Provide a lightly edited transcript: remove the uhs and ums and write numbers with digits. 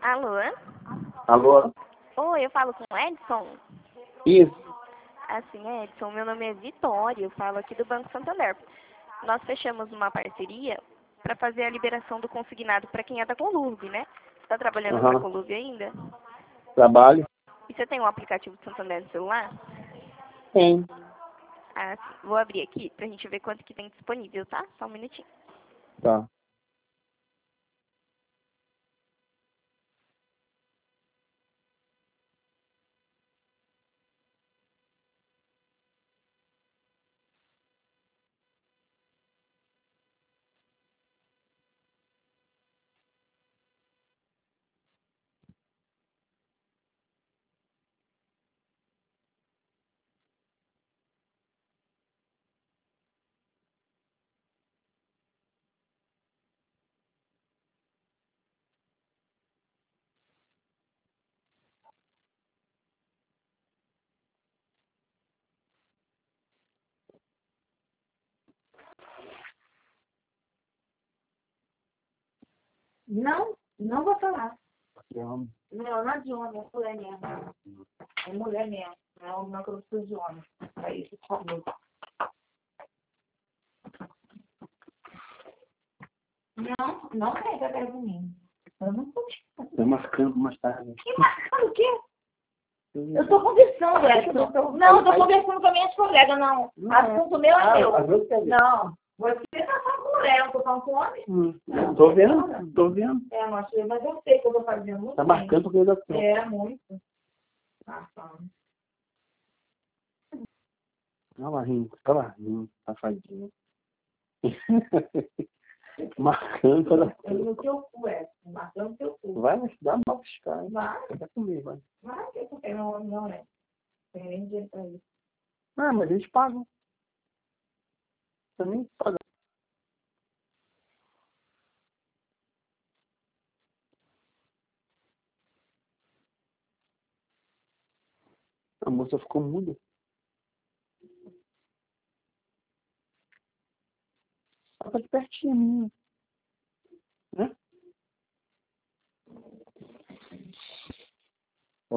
Alô? Alô? Oi, eu falo com o Edson? Isso. Assim, Edson, meu nome é Vitória, eu falo aqui do Banco Santander. Nós fechamos uma parceria para fazer a liberação do consignado para quem é da Conluve, né? Você está trabalhando para a Aham. Conluve ainda? Trabalho? E você tem um aplicativo do Santander no celular? Tem. Ah, sim. Vou abrir aqui para a gente ver quanto que tem disponível, tá? Só um minutinho. Tá. Não, não vou falar. Não. Não é de homem, é mulher mesmo. É mulher mesmo. Não que eu preciso de homem. É isso, comigo. Não, não pega atrás de mim. Eu não tô te Tá marcando mais tarde. Que marcando o quê? Eu estou conversando, Edson. Não, eu estou conversando com as minhas colegas, não. Assunto meu é meu. Não. Você está falando com mulher, eu estou falando com homem. Tô vendo, tô vendo. É, mas eu sei que eu estou fazendo muito Tá bem. marcando coisa da sua. É, muito. Tá falando. Tava rindo, safadinho. Marcando coisa da Eu sua. no teu cu, Edson. Marcando no teu cu. Vai, mas dá mal fiscal, hein? Vai. Vai comigo, vai. Vai, que eu tenho homem, não é. Tem nem dinheiro pra isso. Ah, mas eles pagam. Também pagam. A moça ficou muda. Ela tá de pertinho, menina.